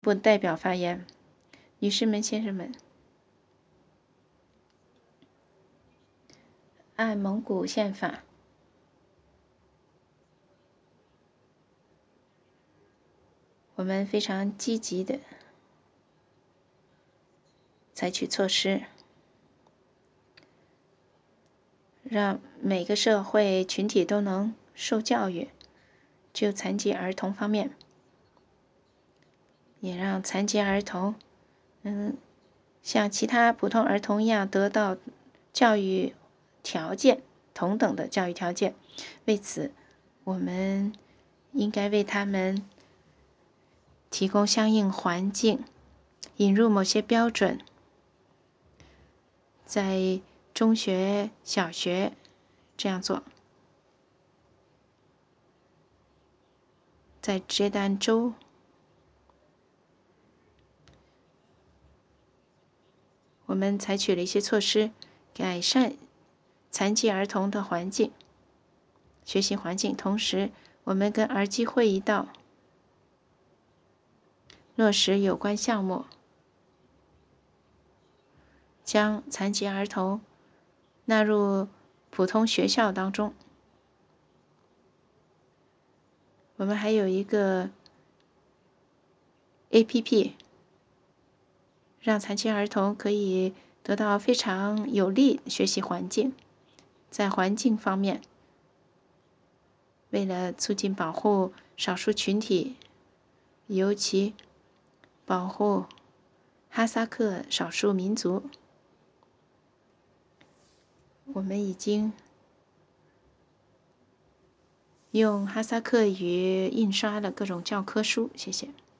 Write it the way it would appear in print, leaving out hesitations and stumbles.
部代表发言。女士们、先生们，按蒙古宪法，我们非常积极地采取措施，让每个社会群体都能受教育。就残疾儿童方面，也让残疾儿童像其他普通儿童一样得到教育条件，同等的教育条件。为此，我们应该为他们提供相应环境，引入某些标准，在中学、小学这样做。在杰丹州，我们采取了一些措施，改善残疾儿童的环境、学习环境。同时，我们跟儿基会议道，落实有关项目，将残疾儿童纳入普通学校当中。我们还有一个 APP， 让残疾儿童可以得到非常有利的学习环境。在环境方面，为了促进保护少数群体，尤其保护哈萨克少数民族，我们已经用哈萨克语印刷了各种教科书。谢谢。